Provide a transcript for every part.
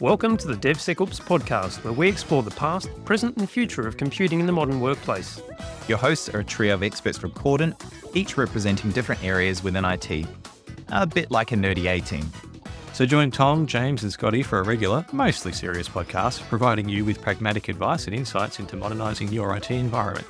Welcome to the DevSecOps podcast, where we explore the past, present and future of computing in the modern workplace. Your hosts are a trio of experts from Cordant, each representing different areas within IT. A bit like a nerdy A-team. So join Tom, James and Scotty for a regular, mostly serious podcast, providing you with pragmatic advice and insights into modernising your IT environment.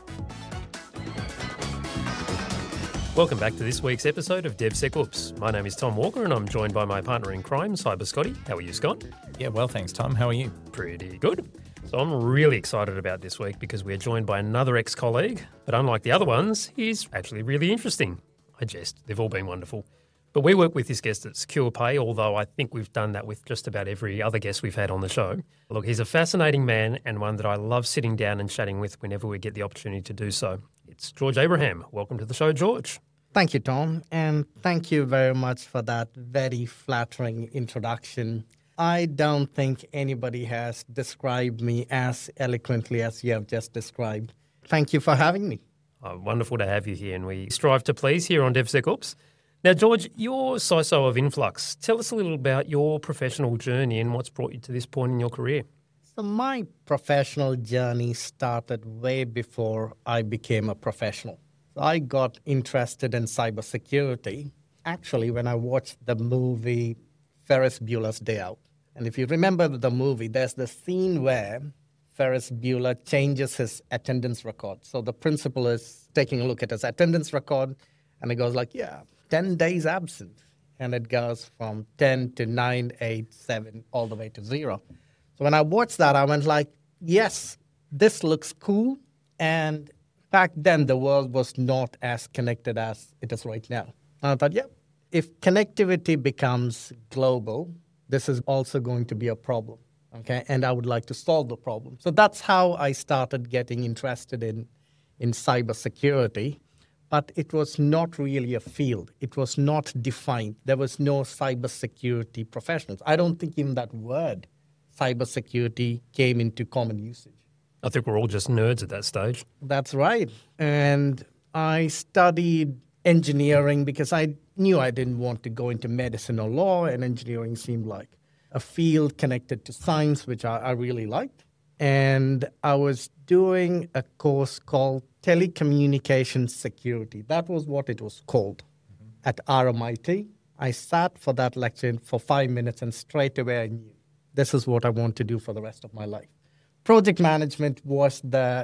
Welcome back to this week's episode of DevSecOps. My name is Tom Walker and I'm joined by my partner in crime, Cyber Scotty. How are you, Scott? Yeah, well, thanks, Tom. How are you? Pretty good. So I'm really excited about this week because we're joined by another ex-colleague, but unlike the other ones, he's actually really interesting. I jest, they've all been wonderful. But we work with this guest at Secure Pay, although I think we've done that with just about every other guest we've had on the show. Look, he's a fascinating man and one that I love sitting down and chatting with whenever we get the opportunity to do so. It's George Abraham. Welcome to the show, George. Thank you, Tom, and thank you very much for that very flattering introduction. I don't think anybody has described me as eloquently as you have just described. Thank you for having me. Wonderful to have you here, and we strive to please here on DevSecOps. Now, George, you're CISO of Influx. Tell us a little about your professional journey and what's brought you to this point in your career. So my professional journey started way before I became a professional. I got interested in cybersecurity, actually, when I watched the movie Ferris Bueller's Day Out. And if you remember the movie, there's the scene where Ferris Bueller changes his attendance record. So the principal is taking a look at his attendance record, and it goes like, 10 days absent. And it goes from 10 to 9, 8, 7, all the way to 0. So when I watched that, I went like, yes, this looks cool. And back then, the world was not as connected as it is right now. And I thought, if connectivity becomes global, this is also going to be a problem, okay? And I would like to solve the problem. So that's how I started getting interested in cybersecurity. But it was not really a field. It was not defined. There was no cybersecurity professionals. I don't think even that word, cybersecurity, came into common usage. I think we're all just nerds at that stage. That's right. And I studied engineering because I knew I didn't want to go into medicine or law, and engineering seemed like a field connected to science, which I really liked. And I was doing a course called Telecommunications Security. That was what it was called at RMIT. I sat for that lecture for 5 minutes and straight away I knew this is what I want to do for the rest of my life. Project management was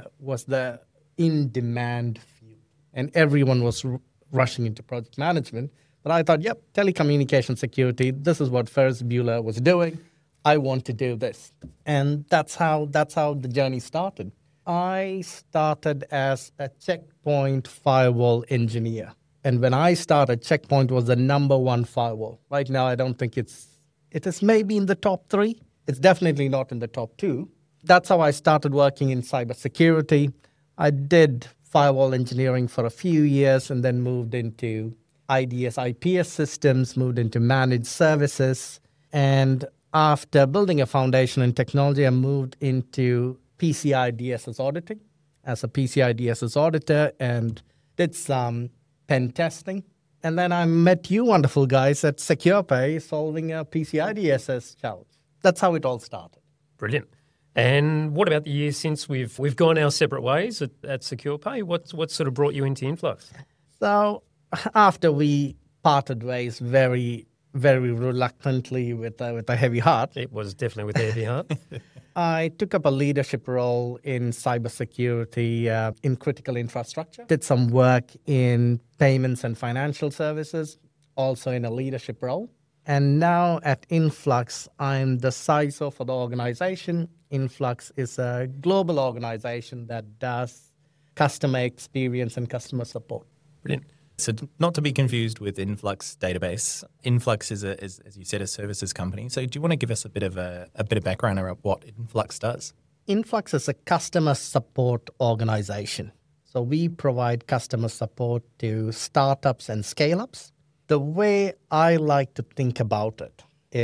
the in-demand field, and everyone was rushing into project management. But I thought, telecommunication security, this is what Ferris Bueller was doing. I want to do this. And that's how the journey started. I started as a checkpoint firewall engineer. And when I started, Checkpoint was the number one firewall. Right now, I don't think it is maybe in the top 3. It's definitely not in the top 2. That's how I started working in cybersecurity. I did firewall engineering for a few years and then moved into IDS, IPS systems, moved into managed services. And after building a foundation in technology, I moved into PCI DSS auditing as a PCI DSS auditor and did some pen testing. And then I met you wonderful guys at SecurePay solving a PCI DSS challenge. That's how it all started. Brilliant. And what about the years since we've gone our separate ways at SecurePay? What sort of brought you into Influx? So after we parted ways very, very reluctantly with a heavy heart. It was definitely with a heavy heart. I took up a leadership role in cybersecurity in critical infrastructure. Did some work in payments and financial services, also in a leadership role. And now at Influx, I'm the CISO for the organization. Influx is a global organization that does customer experience and customer support. Brilliant. So not to be confused with Influx database. Influx is, as you said, a services company. So do you want to give us a bit of background around what Influx does? Influx is a customer support organization. So we provide customer support to startups and scale-ups. The way I like to think about it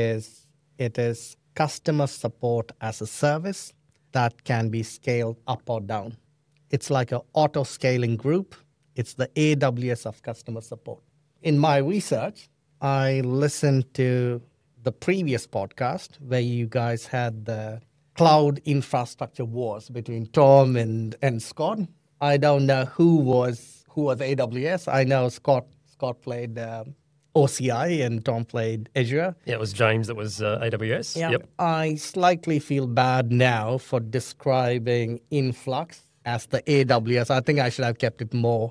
is customer support as a service that can be scaled up or down. It's like an auto-scaling group. It's the AWS of customer support. In my research, I listened to the previous podcast where you guys had the cloud infrastructure wars between Tom and Scott. I don't know who was AWS. I know Scott played OCI and Tom played Azure. Yeah, it was James that was AWS. Yeah. Yep. I slightly feel bad now for describing Influx as the AWS. I think I should have kept it more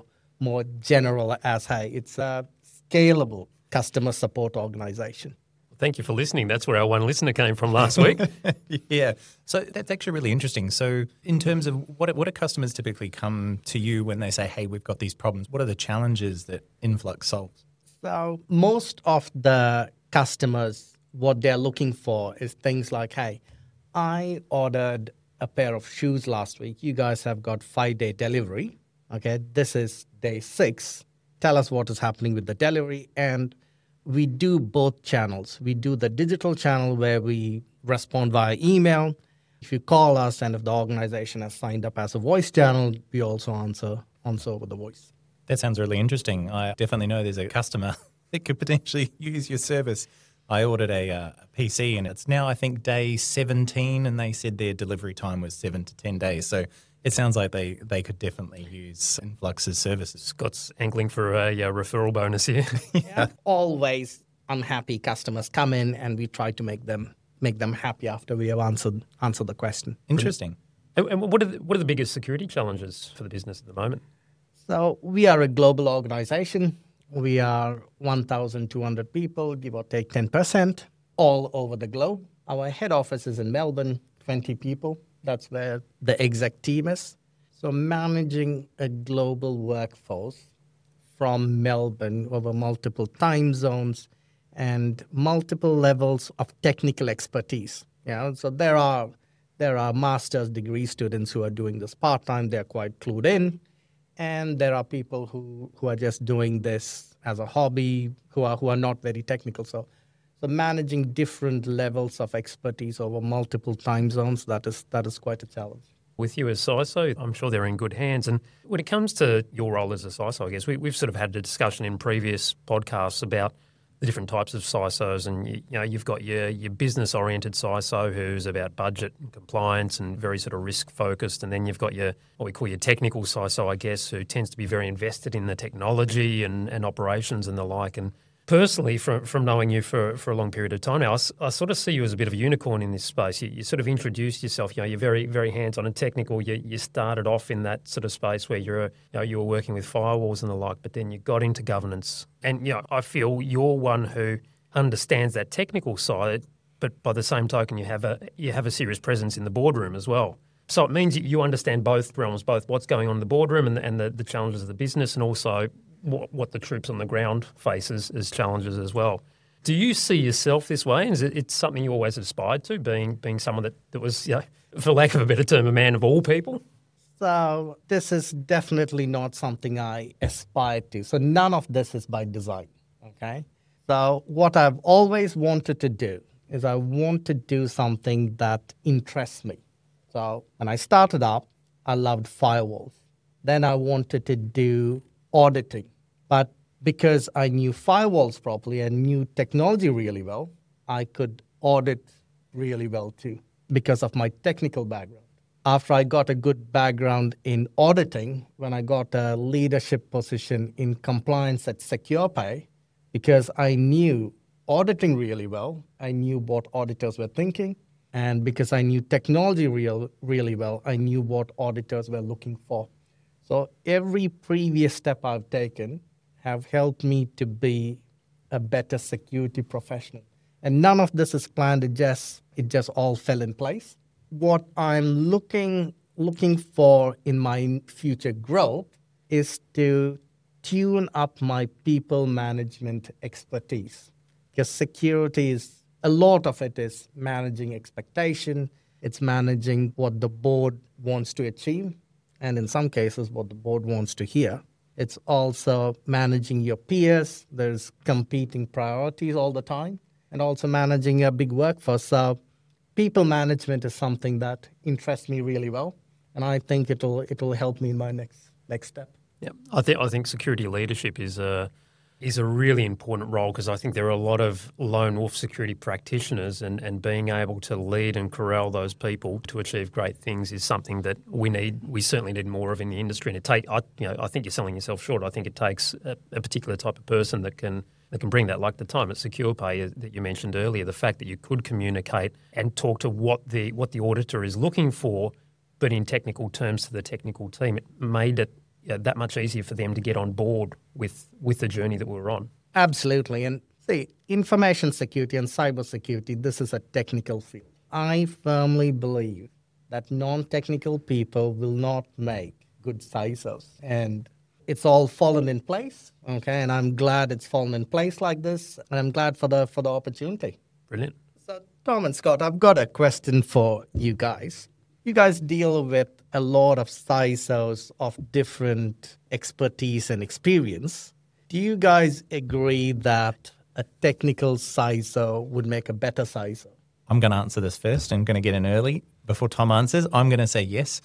general as, hey, it's a scalable customer support organization. Thank you for listening. That's where our one listener came from last week. Yeah. So that's actually really interesting. So in terms of what do customers typically come to you when they say, hey, we've got these problems? What are the challenges that Influx solves? So most of the customers, what they're looking for is things like, hey, I ordered a pair of shoes last week. You guys have got 5-day delivery. Okay, this is day 6. Tell us what is happening with the delivery. And we do both channels. We do the digital channel where we respond via email. If you call us and if the organization has signed up as a voice channel, we also answer over the voice. That sounds really interesting. I definitely know there's a customer that could potentially use your service. I ordered a PC and it's now, I think, day 17, and they said their delivery time was 7 to 10 days. So it sounds like they could definitely use Influx's services. Scott's angling for a referral bonus here. Yeah. Always unhappy customers come in and we try to make them happy after we have answered the question. Interesting. And what are the biggest security challenges for the business at the moment? So we are a global organization. We are 1,200 people, give or take 10%, all over the globe. Our head office is in Melbourne, 20 people. That's where the exec team is. So managing a global workforce from Melbourne over multiple time zones and multiple levels of technical expertise. So there are master's degree students who are doing this part-time. They're quite clued in. And there are people who are just doing this as a hobby, who are not very technical. So managing different levels of expertise over multiple time zones, that is quite a challenge. With you as CISO, I'm sure they're in good hands. And when it comes to your role as a CISO, I guess we've sort of had a discussion in previous podcasts about the different types of CISOs, and you've got your business-oriented CISO who's about budget and compliance and very sort of risk-focused, and then you've got what we call your technical CISO, I guess, who tends to be very invested in the technology and operations and the like. And personally, from knowing you for a long period of time now, I sort of see you as a bit of a unicorn in this space. You sort of introduced yourself. You're very, very hands-on and technical. You started off in that sort of space where you were working with firewalls and the like, but then you got into governance. And I feel you're one who understands that technical side, but by the same token, you have a serious presence in the boardroom as well. So it means you understand both realms, both what's going on in the boardroom and the challenges of the business, and also what the troops on the ground face as challenges as well. Do you see yourself this way? And is it something you always aspired to, being someone that was, for lack of a better term, a man of all people? So this is definitely not something I aspire to. So none of this is by design, okay? So what I've always wanted to do is I want to do something that interests me. So when I started up, I loved firewalls. Then I wanted to do auditing. But because I knew firewalls properly and knew technology really well, I could audit really well too because of my technical background. After I got a good background in auditing, when I got a leadership position in compliance at SecurePay, because I knew auditing really well, I knew what auditors were thinking, and because I knew technology really well, I knew what auditors were looking for. So every previous step I've taken have helped me to be a better security professional. And none of this is planned, it just all fell in place. What I'm looking for in my future growth is to tune up my people management expertise. Because security a lot of it is managing expectation, it's managing what the board wants to achieve, and in some cases what the board wants to hear. It's also managing your peers. There's competing priorities all the time, and also managing a big workforce. So people management is something that interests me really well, and I think it'll help me in my next step. Yeah, I think security leadership is is a really important role because I think there are a lot of lone wolf security practitioners and being able to lead and corral those people to achieve great things is something that we certainly need more of in the industry. And I think you're selling yourself short. I think it takes a particular type of person that can bring that, like the time at SecurePay that you mentioned earlier, the fact that you could communicate and talk to what the auditor is looking for, but in technical terms to the technical team, it made it that much easier for them to get on board with the journey that we're on. Absolutely. And see, information security and cybersecurity, this is a technical field. I firmly believe that non-technical people will not make good CISOs. And it's all fallen in place, okay? And I'm glad it's fallen in place like this, and I'm glad for the opportunity. Brilliant. So, Tom and Scott, I've got a question for you guys. You guys deal with a lot of CISOs of different expertise and experience. Do you guys agree that a technical CISO would make a better CISO? I'm going to answer this first. I'm going to get in early before Tom answers. I'm going to say yes.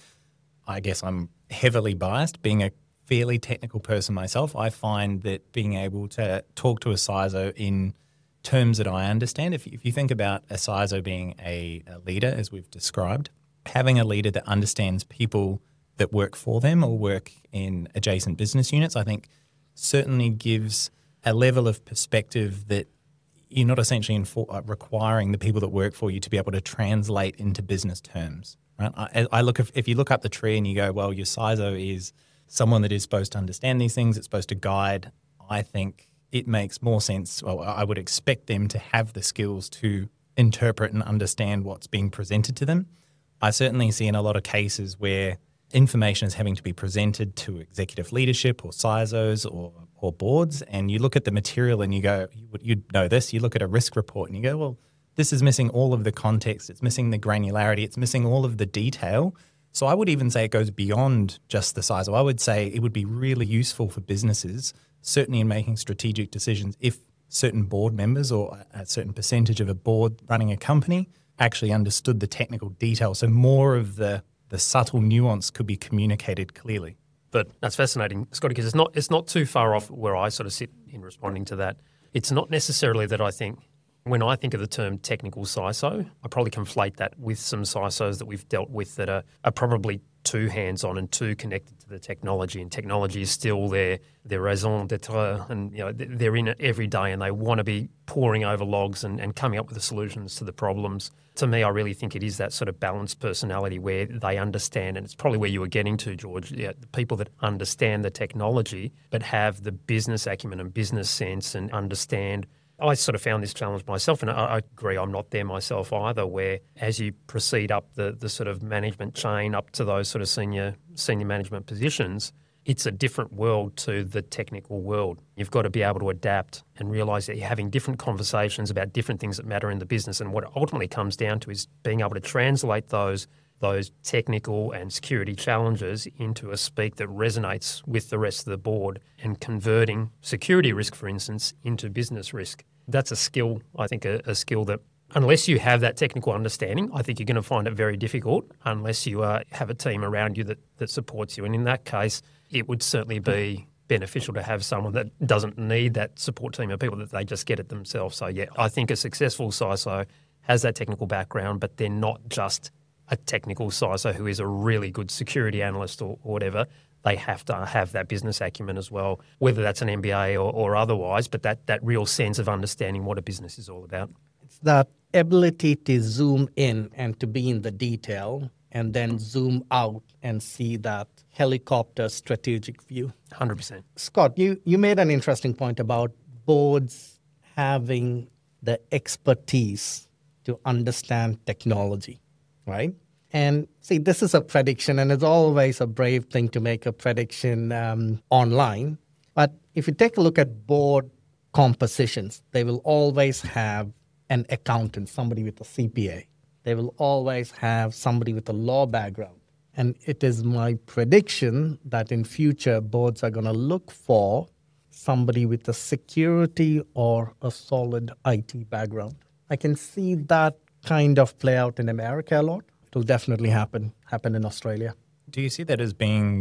I guess I'm heavily biased. Being a fairly technical person myself, I find that being able to talk to a CISO in terms that I understand, if you think about a CISO being a leader, as we've described, having a leader that understands people that work for them or work in adjacent business units, I think certainly gives a level of perspective that you're not essentially requiring the people that work for you to be able to translate into business terms. Right? If you look up the tree and you go, well, your CISO is someone that is supposed to understand these things, it's supposed to guide, I think it makes more sense. Well, I would expect them to have the skills to interpret and understand what's being presented to them. I certainly see in a lot of cases where information is having to be presented to executive leadership or CISOs or boards, and you look at the material and you go, you'd know this, you look at a risk report and you go, well, this is missing all of the context, it's missing the granularity, it's missing all of the detail. So I would even say it goes beyond just the CISO. I would say it would be really useful for businesses, certainly in making strategic decisions, if certain board members or a certain percentage of a board running a company actually understood the technical detail. So more of the subtle nuance could be communicated clearly. But that's fascinating, Scotty, because it's not too far off where I sort of sit in responding to that. It's not necessarily that I think, when I think of the term technical CISO, I probably conflate that with some CISOs that we've dealt with that are probably too hands-on and too connected to the technology, and technology is still their raison d'etre, and they're in it every day and they want to be poring over logs and coming up with the solutions to the problems. To me, I really think it is that sort of balanced personality where they understand, and it's probably where you were getting to, George, the people that understand the technology but have the business acumen and business sense and understand. I sort of found this challenge myself, and I agree I'm not there myself either, where as you proceed up the sort of management chain up to those sort of senior management positions, it's a different world to the technical world. You've got to be able to adapt and realise that you're having different conversations about different things that matter in the business, and what it ultimately comes down to is being able to translate those technical and security challenges into a speak that resonates with the rest of the board, and converting security risk, for instance, into business risk. That's a skill, I think, a skill that unless you have that technical understanding, I think you're going to find it very difficult unless you have a team around you that supports you. And in that case, it would certainly be beneficial to have someone that doesn't need that support team of people, that they just get it themselves. So, yeah, I think a successful CISO has that technical background, but they're not just a technical CISO who is a really good security analyst or whatever. They have to have that business acumen as well, whether that's an MBA or otherwise, but that real sense of understanding what a business is all about. It's that ability to zoom in and to be in the detail and then zoom out and see that helicopter strategic view. 100%. Scott, you made an interesting point about boards having the expertise to understand technology, right? And see, this is a prediction, and it's always a brave thing to make a prediction online. But if you take a look at board compositions, they will always have an accountant, somebody with a CPA. They will always have somebody with a law background. And it is my prediction that in future, boards are going to look for somebody with a security or a solid IT background. I can see that kind of play out in America a lot. It will definitely happen in Australia. Do you see that as being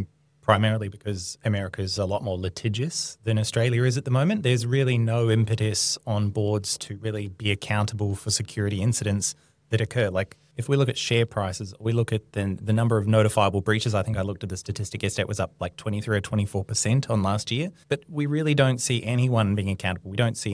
primarily because America is a lot more litigious than Australia is at the moment. There's really no impetus on boards to really be accountable for security incidents that occur. Like if we look at share prices, we look at the number of notifiable breaches. I think I looked at the statistic yesterday, it was up like 23 or 24% on last year. But we really don't see anyone being accountable. We don't see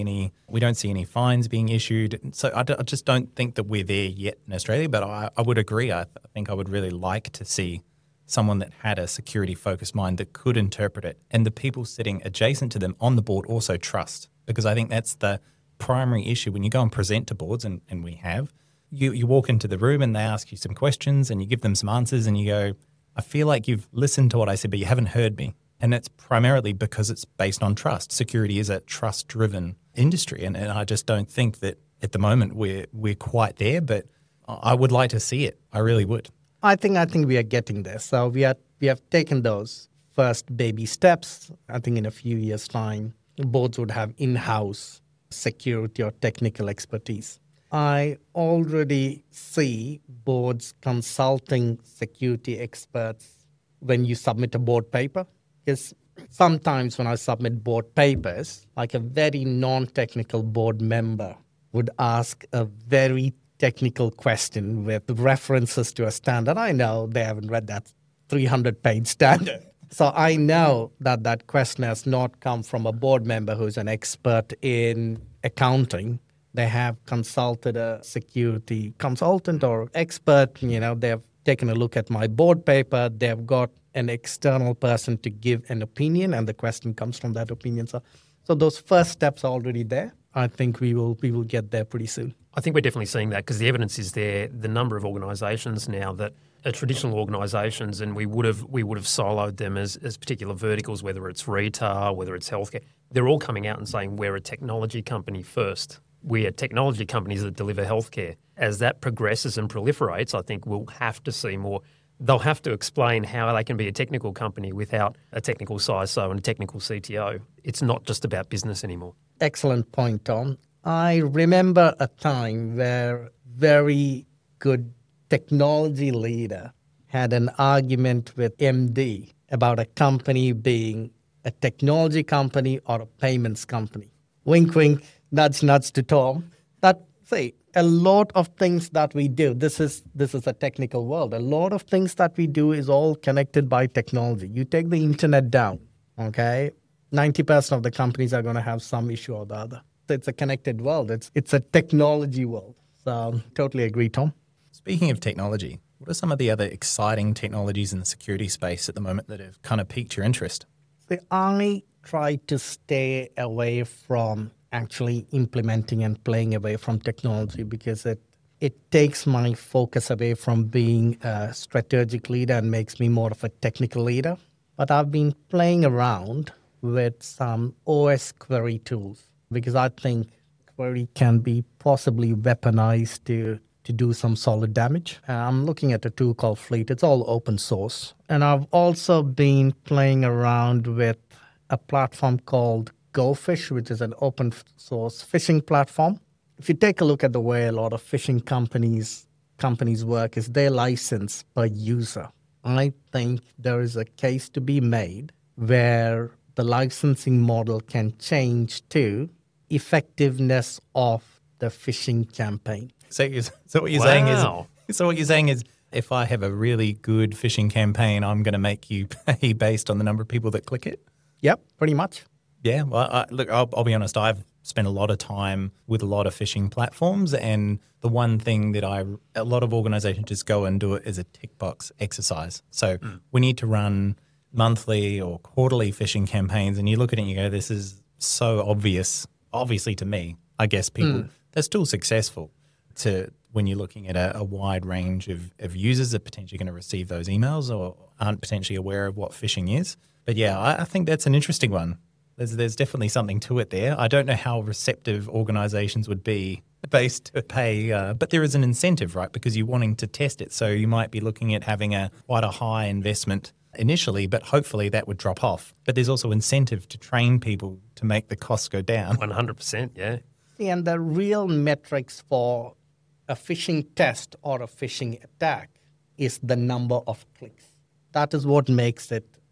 any fines being issued. So I just don't think that we're there yet in Australia. But I would agree. I think I would really like to see someone that had a security-focused mind that could interpret it, and the people sitting adjacent to them on the board also trust. Because I think that's the primary issue when you go and present to boards, and we have. You walk into the room and they ask you some questions and you give them some answers and you go, I feel like you've listened to what I said, but you haven't heard me. And it's primarily because it's based on trust. Security is a trust-driven industry, and I just don't think that at the moment we're quite there, but I would like to see it. I really would. I think we are getting there. So we have taken those first baby steps. I think in a few years' time, boards would have in-house security or technical expertise. I already see boards consulting security experts when you submit a board paper. Because sometimes when I submit board papers, like a very non-technical board member would ask a very technical question with references to a standard. I know they haven't read that 300-page standard. So I know that question has not come from a board member who's an expert in accounting. They have consulted a security consultant or expert. They have taken a look at my board paper. They've got an external person to give an opinion, and the question comes from that opinion. So those first steps are already there. I think we will get there pretty soon. I think we're definitely seeing that because the evidence is there. The number of organisations now that are traditional organisations, and we would have siloed them as particular verticals, whether it's retail, whether it's healthcare. They're all coming out and saying we're a technology company first. We are technology companies that deliver healthcare. As that progresses and proliferates, I think we'll have to see more. They'll have to explain how they can be a technical company without a technical CISO and a technical CTO. It's not just about business anymore. Excellent point, Tom. I remember a time where very good technology leader had an argument with MD about a company being a technology company or a payments company. Wink, wink, nudge, nudge to Tom. A lot of things that we do, this is a technical world. A lot of things that we do is all connected by technology. You take the internet down, okay? 90% of the companies are going to have some issue or the other. It's a connected world. It's a technology world. So totally agree, Tom. Speaking of technology, what are some of the other exciting technologies in the security space at the moment that have kind of piqued your interest? I try to stay away from actually implementing and playing away from technology because it takes my focus away from being a strategic leader and makes me more of a technical leader. But I've been playing around with some OS query tools because I think query can be possibly weaponized to do some solid damage. I'm looking at a tool called Fleet. It's all open source. And I've also been playing around with a platform called GoFish, which is an open source phishing platform. If you take a look at the way a lot of phishing companies work, is they license per user. I think there is a case to be made where the licensing model can change to effectiveness of the phishing campaign. So what you're saying is if I have a really good phishing campaign, I'm going to make you pay based on the number of people that click it? Yep, pretty much. Yeah, well, look, I'll be honest. I've spent a lot of time with a lot of phishing platforms, and the one thing that a lot of organizations just go and do it as a tick box exercise. So we need to run monthly or quarterly phishing campaigns, and you look at it and you go, this is so obviously to me. I guess people, they're still successful when you're looking at a wide range of users that are potentially going to receive those emails or aren't potentially aware of what phishing is. But yeah, I think that's an interesting one. There's definitely something to it there. I don't know how receptive organizations would be based to pay, but there is an incentive, right? Because you're wanting to test it. So you might be looking at having quite a high investment initially, but hopefully that would drop off. But there's also incentive to train people to make the costs go down. 100%, yeah. And the real metrics for a phishing test or a phishing attack is the number of clicks. That is what makes it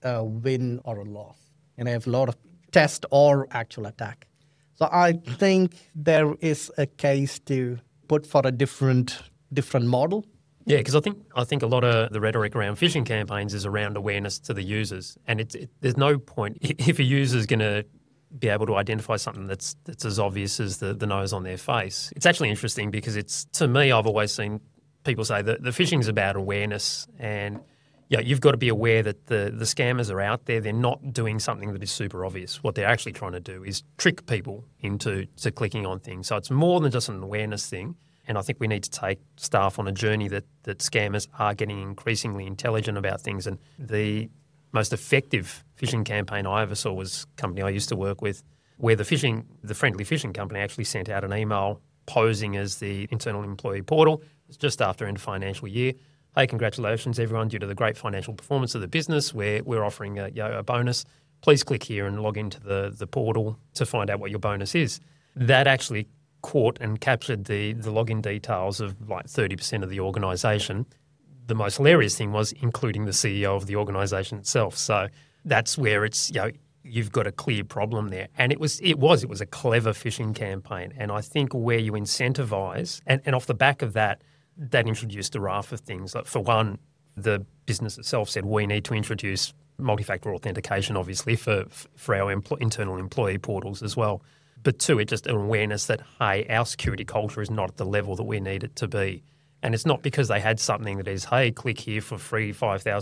a win or a loss. And I have a lot of test or actual attack. So I think there is a case to put for a different model. Yeah, because I think a lot of the rhetoric around phishing campaigns is around awareness to the users, and there's no point if a user's going to be able to identify something that's as obvious as the nose on their face. It's actually interesting because to me, I've always seen people say that the phishing's about awareness, and you've got to be aware that the scammers are out there. They're not doing something that is super obvious. What they're actually trying to do is trick people into clicking on things. So it's more than just an awareness thing. And I think we need to take staff on a journey that scammers are getting increasingly intelligent about things. And the most effective phishing campaign I ever saw was a company I used to work with, where the friendly phishing company actually sent out an email posing as the internal employee portal. It was just after end of financial year. Hey, congratulations, everyone. Due to the great financial performance of the business, we're offering a bonus. Please click here and log into the portal to find out what your bonus is. That actually caught and captured the login details of like 30% of the organisation. The most hilarious thing was including the CEO of the organisation itself. So that's where it's, you've got a clear problem there. And it was a clever phishing campaign. And I think where you incentivise, and off the back of that introduced a raft of things. Like for one, the business itself said we need to introduce multi-factor authentication, obviously, for our internal employee portals as well. But two, it's just an awareness that, hey, our security culture is not at the level that we need it to be. And it's not because they had something that is, hey, click here for free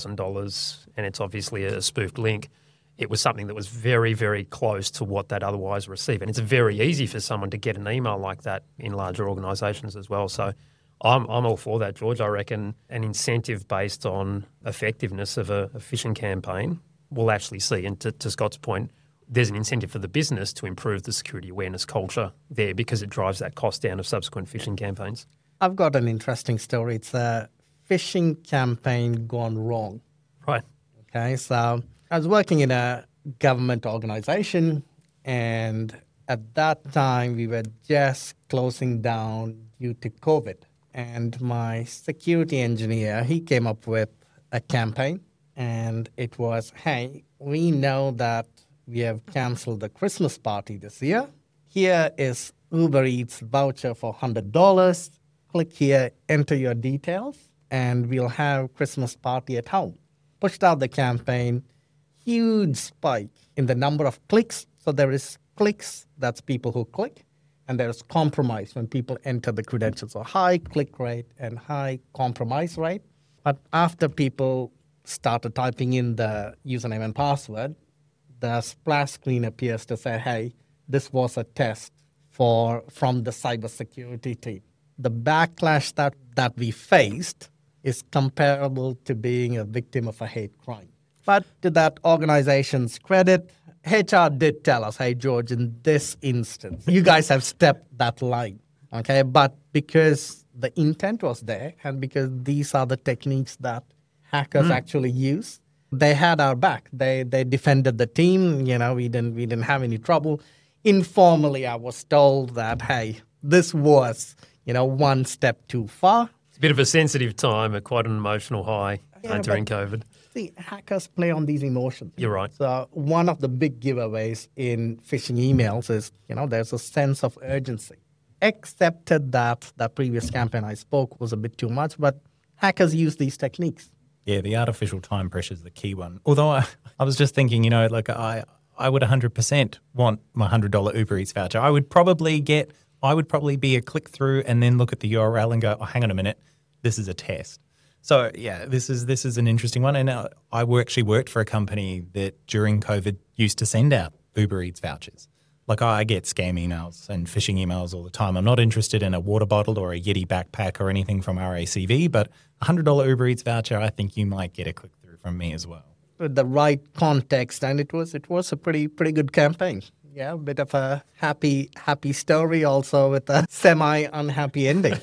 $5,000 and it's obviously a spoofed link. It was something that was very, very close to what they'd otherwise receive. And it's very easy for someone to get an email like that in larger organisations as well. So I'm all for that, George. I reckon an incentive based on effectiveness of a phishing campaign will actually see, and to Scott's point, there's an incentive for the business to improve the security awareness culture there because it drives that cost down of subsequent phishing campaigns. I've got an interesting story. It's a phishing campaign gone wrong. Right. Okay, so I was working in a government organization, and at that time we were just closing down due to COVID. And my security engineer, he came up with a campaign, and it was, hey, we know that we have canceled the Christmas party this year. Here is Uber Eats voucher for $100. Click here, enter your details, and we'll have Christmas party at home. Pushed out the campaign, huge spike in the number of clicks. So there is clicks, that's people who click, and there's compromise when people enter the credentials. So high click rate and high compromise rate. But after people started typing in the username and password, the splash screen appears to say, hey, this was a test from the cybersecurity team. The backlash that we faced is comparable to being a victim of a hate crime. But to that organization's credit, HR did tell us, hey, George, in this instance, you guys have stepped that line, okay? But because the intent was there and because these are the techniques that hackers actually use, they had our back. They defended the team. We didn't have any trouble. Informally, I was told that, hey, this was, one step too far. It's a bit of a sensitive time, quite an emotional high during COVID. See, hackers play on these emotions. You're right. So one of the big giveaways in phishing emails is, there's a sense of urgency. Accepted that previous campaign I spoke was a bit too much, but hackers use these techniques. Yeah, the artificial time pressure is the key one. Although I was just thinking, I would 100% want my $100 Uber Eats voucher. I would probably be a click through and then look at the URL and go, oh, hang on a minute, this is a test. So yeah, this is an interesting one. And I actually worked for a company that during COVID used to send out Uber Eats vouchers. Like I get scam emails and phishing emails all the time. I'm not interested in a water bottle or a Yeti backpack or anything from RACV, but $100 Uber Eats voucher, I think you might get a click through from me as well. With the right context, and it was a pretty good campaign. Yeah, a bit of a happy story, also with a semi-unhappy ending.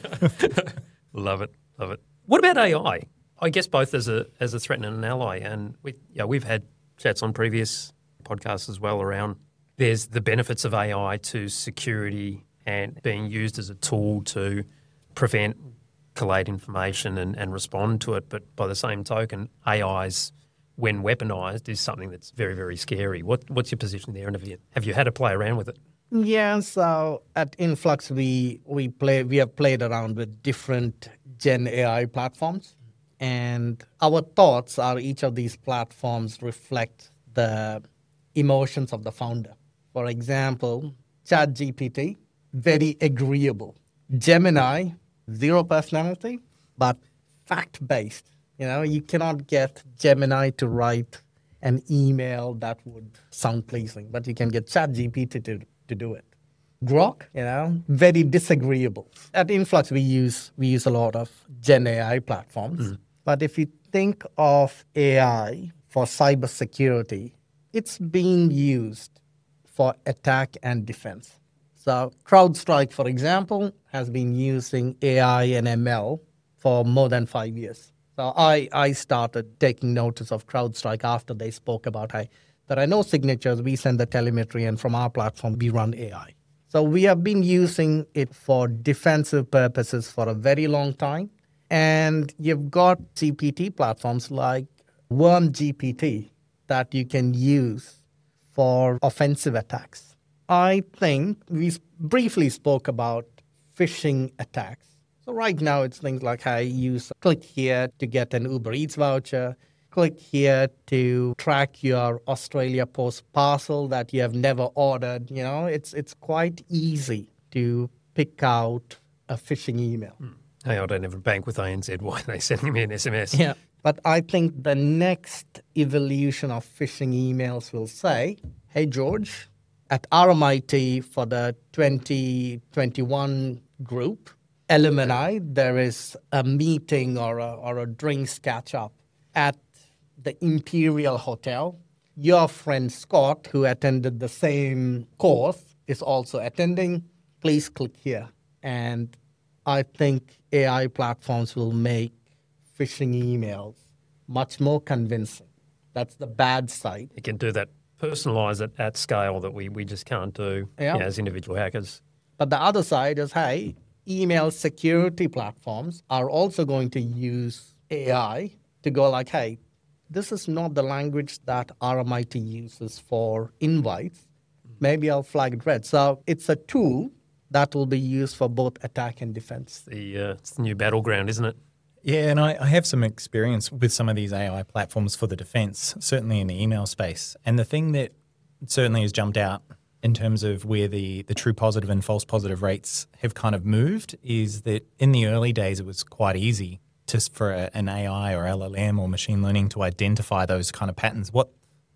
Love it. What about AI? I guess both as a threat and an ally, and we've had chats on previous podcasts as well around. There's the benefits of AI to security and being used as a tool to prevent, collate information and respond to it. But by the same token, AI's when weaponized, is something that's very, very scary. What's your position there, and have you had to play around with it? Yeah, so at Influx, we have played around with different Gen AI platforms, and our thoughts are each of these platforms reflect the emotions of the founder. For example, ChatGPT, very agreeable. Gemini, zero personality, but fact-based. You cannot get Gemini to write an email that would sound pleasing, but you can get ChatGPT to do it. Grok, very disagreeable. At Influx, we use a lot of Gen AI platforms. But if you think of AI for cybersecurity, it's being used for attack and defense. So CrowdStrike, for example, has been using AI and ML for more than 5 years. So I started taking notice of CrowdStrike after they spoke about, hey, there are no signatures, we send the telemetry, and from our platform, we run AI. So we have been using it for defensive purposes for a very long time. And you've got GPT platforms like WormGPT that you can use for offensive attacks. I think we briefly spoke about phishing attacks. So right now it's things like, hey, click here to get an Uber Eats voucher, click here to track your Australia Post parcel that you have never ordered. It's quite easy to pick out a phishing email. Hey, I don't have a bank with ANZ. Why are they sending me an SMS? Yeah, but I think the next evolution of phishing emails will say, hey, George, at RMIT for the 2021 group, alumni, there is a meeting or a drinks catch-up at the Imperial Hotel. Your friend Scott, who attended the same course, is also attending. Please click here. And I think AI platforms will make phishing emails much more convincing. That's the bad side. You can do that, personalize it at scale that we just can't do as individual hackers. But the other side is, hey, email security platforms are also going to use AI to go like, hey, this is not the language that RMIT uses for invites. Maybe I'll flag it red. So it's a tool that will be used for both attack and defense. It's the new battleground, isn't it? Yeah, and I have some experience with some of these AI platforms for the defense, certainly in the email space. And the thing that certainly has jumped out in terms of where the true positive and false positive rates have kind of moved is that in the early days it was quite easy for an AI or LLM or machine learning to identify those kind of patterns. What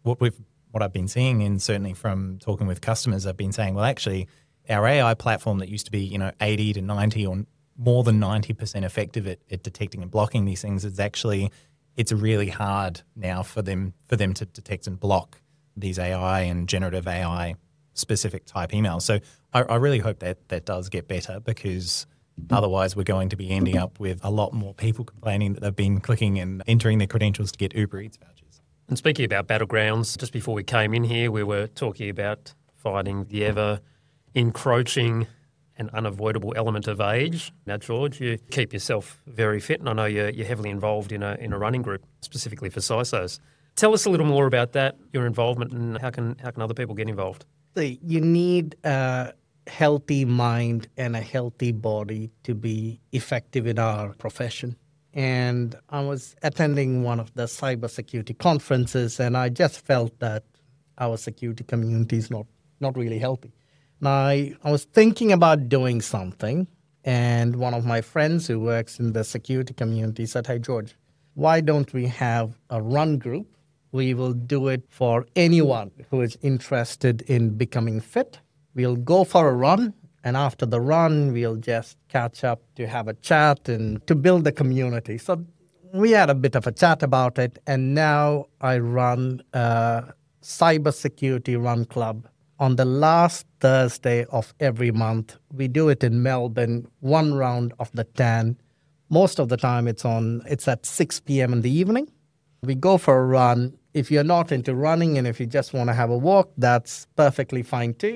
I've been seeing, and certainly from talking with customers, I've been saying, well, actually, our AI platform that used to be 80 to 90 or more than 90% effective at detecting and blocking these things it's really hard now for them to detect and block these AI and generative AI specific type emails. So I really hope that does get better, because otherwise we're going to be ending up with a lot more people complaining that they've been clicking and entering their credentials to get Uber Eats vouchers. And speaking about battlegrounds, just before we came in here, we were talking about fighting the ever encroaching and unavoidable element of age. Now, George, you keep yourself very fit, and I know you're heavily involved in a running group specifically for CISOs. Tell us a little more about that, your involvement, and how can other people get involved? You need a healthy mind and a healthy body to be effective in our profession. And I was attending one of the cybersecurity conferences, and I just felt that our security community is not really healthy. And I was thinking about doing something, and one of my friends who works in the security community said, hey, George, why don't we have a run group? We will do it for anyone who is interested in becoming fit. We'll go for a run, and after the run, we'll just catch up to have a chat and to build a community. So we had a bit of a chat about it, and now I run a cybersecurity run club on the last Thursday of every month. We do it in Melbourne, one round of the 10. Most of the time it's at 6 p.m. in the evening. We go for a run. If you're not into running and if you just want to have a walk, that's perfectly fine too.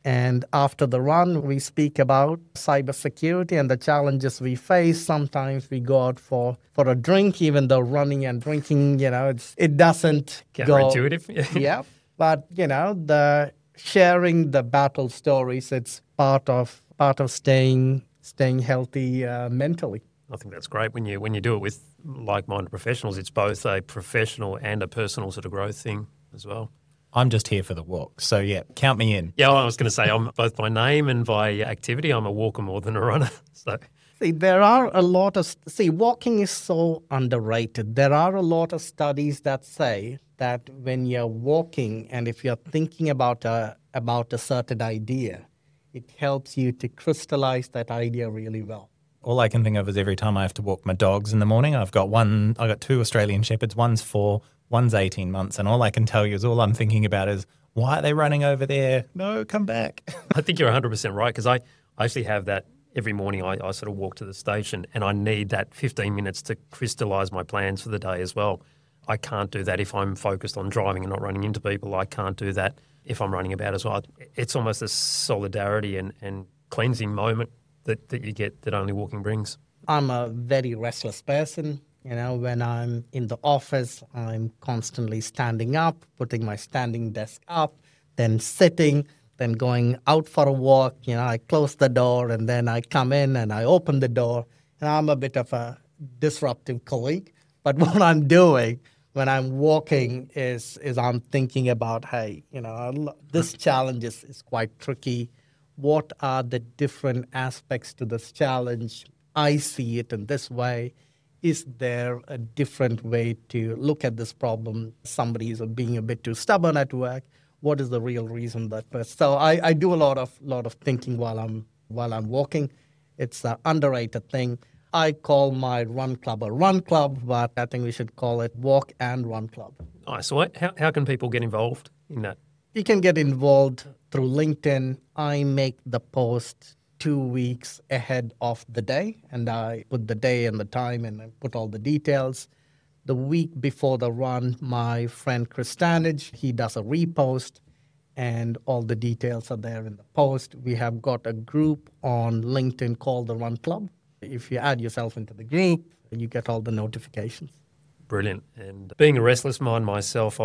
And after the run, we speak about cybersecurity and the challenges we face. Sometimes we go out for a drink, even though running and drinking, it doesn't go. Counterintuitive. Yeah. But, the sharing the battle stories, it's part of staying healthy mentally. I think that's great when you do it with like-minded professionals. It's both a professional and a personal sort of growth thing as well. I'm just here for the walk. So, yeah, count me in. Yeah, I was going to say, I'm both by name and by activity, I'm a walker more than a runner. So, there are a lot of... walking is so underrated. There are a lot of studies that say that when you're walking and if you're thinking about a certain idea, it helps you to crystallize that idea really well. All I can think of is every time I have to walk my dogs in the morning, I've got 2 Australian Shepherds, one's 4, one's 18 months, and all I can tell you is all I'm thinking about is, why are they running over there? No, come back. I think you're 100% right, because I actually have that every morning. I sort of walk to the station and I need that 15 minutes to crystallise my plans for the day as well. I can't do that if I'm focused on driving and not running into people. I can't do that if I'm running about as well. It's almost a solidarity and cleansing moment that you get that only walking brings. I'm a very restless person. When I'm in the office, I'm constantly standing up, putting my standing desk up, then sitting, then going out for a walk. I close the door and then I come in and I open the door. And I'm a bit of a disruptive colleague. But what I'm doing when I'm walking is I'm thinking about, hey, this challenge is quite tricky. What are the different aspects to this challenge? I see it in this way. Is there a different way to look at this problem? Somebody is being a bit too stubborn at work. What is the real reason that? So I do a lot of thinking while I'm walking. It's an underrated thing. I call my run club a run club, but I think we should call it walk and run club. Nice. So how can people get involved in that? You can get involved through LinkedIn. I make the post 2 weeks ahead of the day, and I put the day and the time and I put all the details. The week before the run, my friend Chris Stanage, he does a repost, and all the details are there in the post. We have got a group on LinkedIn called the Run Club. If you add yourself into the group, you get all the notifications. Brilliant. And being a restless mind myself,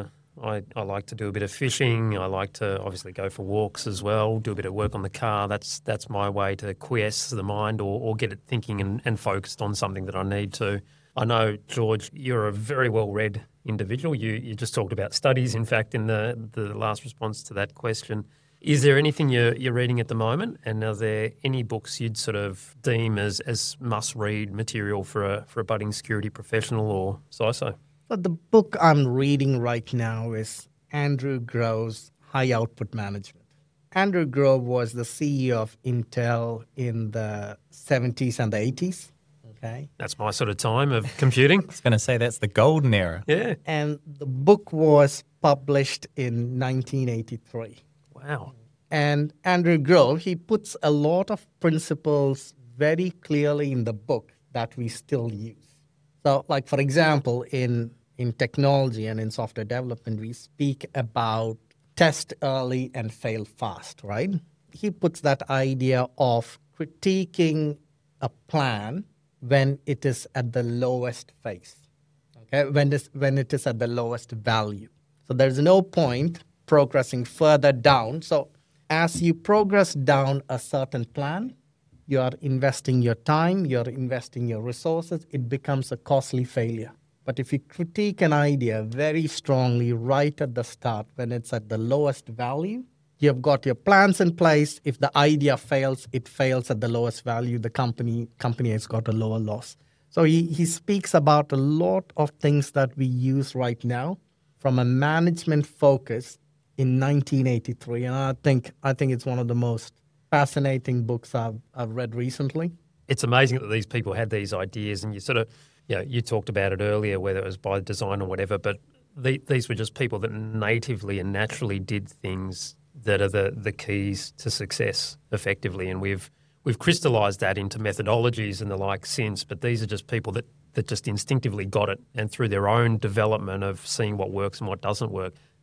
I like to do a bit of fishing. I like to obviously go for walks as well, do a bit of work on the car. That's my way to quiesce the mind or get it thinking and focused on something that I need to. I know, George, you're a very well-read individual. You just talked about studies, in fact, in the last response to that question. Is there anything you're reading at the moment? And are there any books you'd sort of deem as must-read material for a budding security professional or CISO? But the book I'm reading right now is Andrew Grove's High Output Management. Andrew Grove was the CEO of Intel in the 70s and the 80s. Okay. That's my sort of time of computing. I was going to say that's the golden era. Yeah. And the book was published in 1983. Wow. And Andrew Grove, he puts a lot of principles very clearly in the book that we still use. So, like, for example, in technology and in software development, we speak about test early and fail fast, right? He puts that idea of critiquing a plan when it is at the lowest phase, okay? When it is at the lowest value. So there's no point progressing further down. So as you progress down a certain plan, you are investing your time, you're investing your resources, it becomes a costly failure. But if you critique an idea very strongly right at the start, when it's at the lowest value, you've got your plans in place. If the idea fails, it fails at the lowest value. The company has got a lower loss. So he speaks about a lot of things that we use right now from a management focus in 1983. And I think it's one of the most fascinating books I've read recently. It's amazing that these people had these ideas, and you sort of, you talked about it earlier, whether it was by design or whatever, but these were just people that natively and naturally did things that are the keys to success effectively. And we've crystallised that into methodologies and the like since, but these are just people that just instinctively got it, and through their own development of seeing what works and what doesn't work,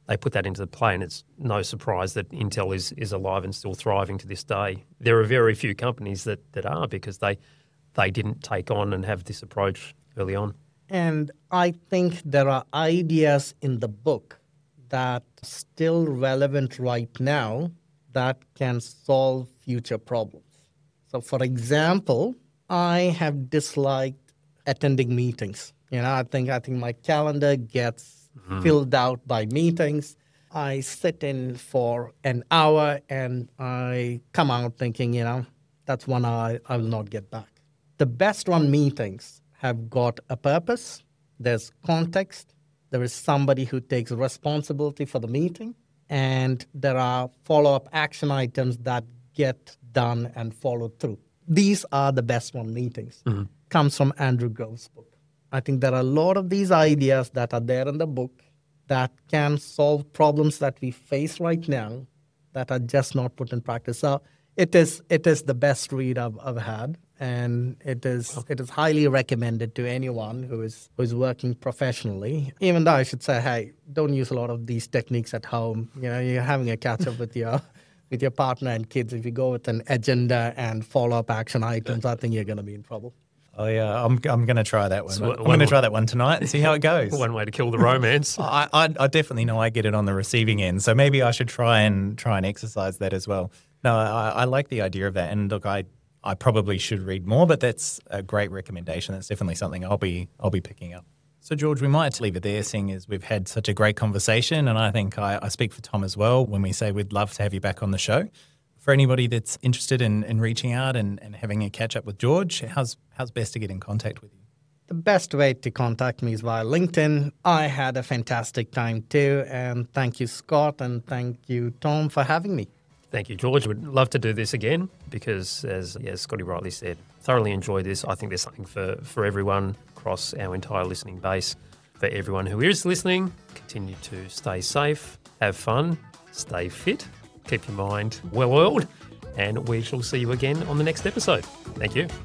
they put that into the play, and it's no surprise that Intel is alive and still thriving to this day. There are very few companies that are, because they didn't take on and have this approach early on. And I think there are ideas in the book that are still relevant right now that can solve future problems. So, for example, I have disliked attending meetings. I think my calendar gets filled out by meetings. I sit in for an hour and I come out thinking, that's 1 hour I will not get back. The best run meetings have got a purpose. There's context. There is somebody who takes responsibility for the meeting. And there are follow-up action items that get done and followed through. These are the best run meetings. Comes from Andrew Grove's book. I think there are a lot of these ideas that are there in the book that can solve problems that we face right now that are just not put in practice. So it is the best read I've had, and it is highly recommended to anyone who is working professionally. Even though I should say, hey, don't use a lot of these techniques at home. You're having a catch up with your partner and kids. If you go with an agenda and follow up action items, I think you're going to be in trouble. Oh yeah, I'm going to try that one. I'm going to try that one tonight and see how it goes. One way to kill the romance. I definitely know I get it on the receiving end, so maybe I should try and exercise that as well. No, I like the idea of that, and look, I probably should read more, but that's a great recommendation. That's definitely something I'll be picking up. So George, we might leave it there, seeing as we've had such a great conversation, and I think I speak for Tom as well when we say we'd love to have you back on the show. For anybody that's interested in reaching out and having a catch up with George, how's best to get in contact with you? The best way to contact me is via LinkedIn. I had a fantastic time too, and thank you, Scott, and thank you, Tom, for having me. Thank you, George. We'd love to do this again because, as Scotty rightly said, thoroughly enjoyed this. I think there's something for everyone across our entire listening base. For everyone who is listening, continue to stay safe, have fun, stay fit, keep your mind well-oiled, and we shall see you again on the next episode. Thank you.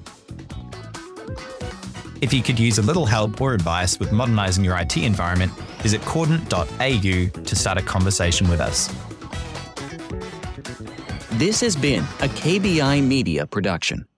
If you could use a little help or advice with modernising your IT environment, visit cordant.au to start a conversation with us. This has been a KBI Media production.